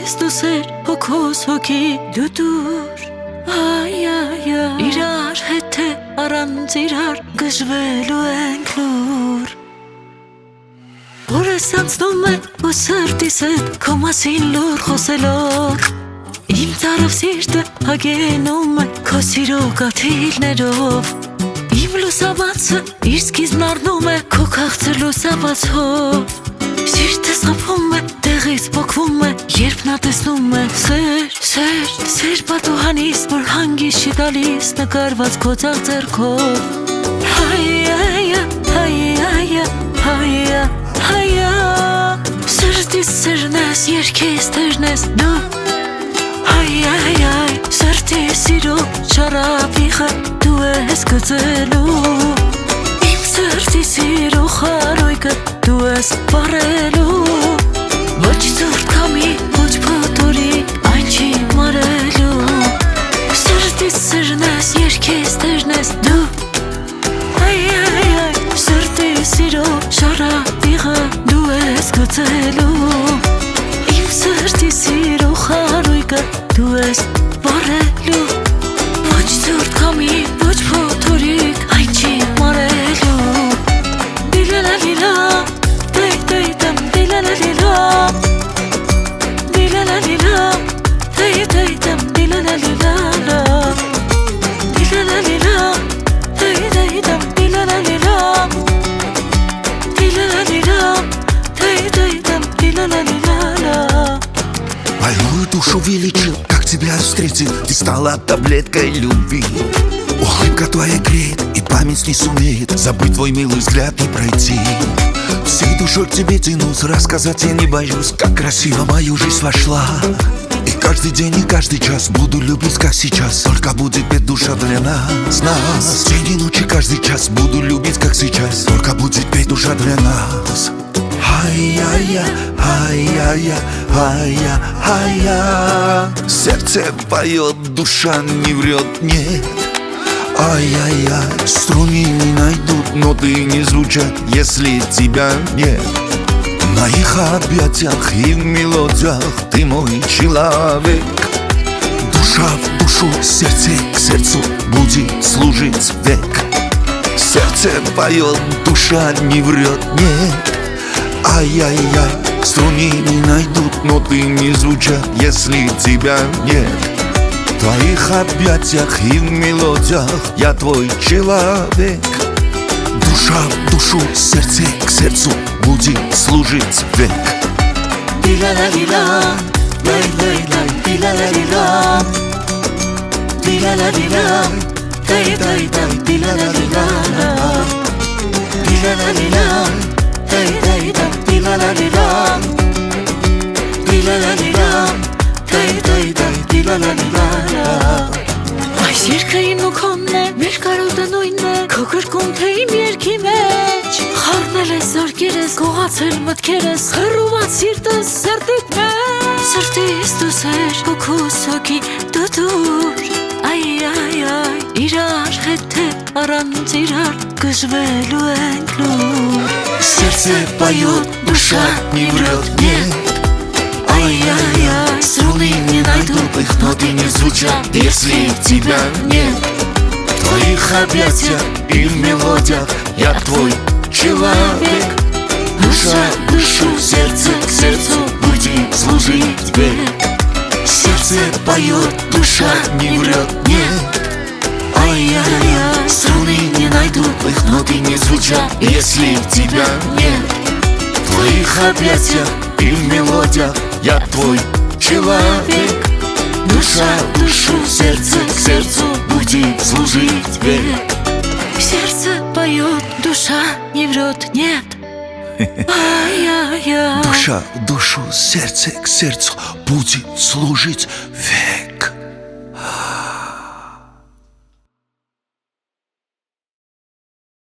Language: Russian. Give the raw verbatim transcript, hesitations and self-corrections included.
ստու սեր հոգոս հոգի դու դուր Այ այ այ իրար հետ է առանց իրար գժվելու ենք լուր Որս անցնում է ու սրտիս հետ քո մասին լուր խոսելով Իմ ծարավ սիրտը հագենում է քո սիրո կաթիլներով Իմ լուսաբացը իր սկիզբն առնում է քո քաղցր լուսաբացով Սիրտս խփում է, տեղից պոկվում է, երբ նա տեսնում է Սեր, սեր, սեր պատուհանիս, որ հանգիստ չի տալիս նկարված քո ձեռքով Հայ, այ, այ, այ, այ, այ, սրտիս սերն ես, երգիս տերն ես դու Այ, այ, այ, սրտի սիրո շարավիղը դու ես գծելու Իմ սրտի սիրո խարույկը դու ես վառելու Ոչ ծուրտ կամի, ոչ փոթորի, այն չի մարելու Սրտի սերն ես, երգիս տերն ես դու Այ, այ, այ, սրտի սիրո շարավիղը դու ես գծելու Իմ սրտի սիրո խարույկը դու ես վառելու Ոչ ծուրտ կամի, ոչ փոթորիկ, այն չի մարելու Դիլալալիլա, դեյ դեյ դեմ, դիլալալիլա Դիլալալիլա, դեյ դեյ դեմ, դիլալալիլա Դիլալալիլա, դեյ դեյ դем, դիլալալիլա Դիլալալիլա, դեյ дей дем, дилалалилала Больную душу величил, как тебя встретил Ты стала таблеткой любви Улыбка твоя греет, и память не сумеет Забыть твой милый взгляд и пройти Всей душой к тебе тянусь, рассказать я не боюсь Как красиво в мою жизнь вошла И каждый день, и каждый час буду любить, как сейчас Только будет петь душа для нас, нас День и ночь, и каждый час буду любить, как сейчас Только будет петь душа для нас Ай-я-я, ай-я-я, ай-я, ай-я Сердце поет, душа не врет, нет Ай-яй-яй, струны не найдут, ноты не звучат, если тебя нет В моих объятиях и в мелодиях ты мой человек Душа в душу, сердце к сердцу будет служить век Сердце поет, душа не врет, нет Ай-яй-яй, струны не найдут, ноты не звучат, если тебя нет В твоих объятиях и в мелодиях я твой человек Душа в душу, сердце к сердцу будет служить век Дилалалила, лай-лай-лай, дилалалила Дилалалила, дай-дай-дай, дилалалила Дилалалила, дай-дай-дай, дилалалила Դիլալալիլա, դեյ-դեյ-դեյ, դիլալալիլա Այս երկը իմ ու քոնն է, մեր կարոտը նույնն է Քո գրկում թե իմ երկի մեջ Խառնել ես զորքերս, գողացել մտքերս Խռուված սիրտս սրտիդ մեջ Սրտիս դու սեր, հոգուս հոգի դու դուր Այ-այ-այ, իրար հետ է, առանց իրար գժվելու ենք լուր Сердце поет, душа не врет, нет Ай-яй-яй, струны не найдут, их ноты не звучат, если тебя нет В твоих объятиях и в мелодиях я твой человек Душа к душу, сердце к сердцу будет служить век Сердце поет, душа не врет, нет Ай-яй-яй, струны не найдут, их ноты не звучат, если тебя нет В твоих объятиях и в мелодиях я твой человек Душа в душу, сердце к сердцу будет служить век Сердце поет, душа не врет, нет Ай-яй-яй Душа в душу, сердце к сердцу будет служить век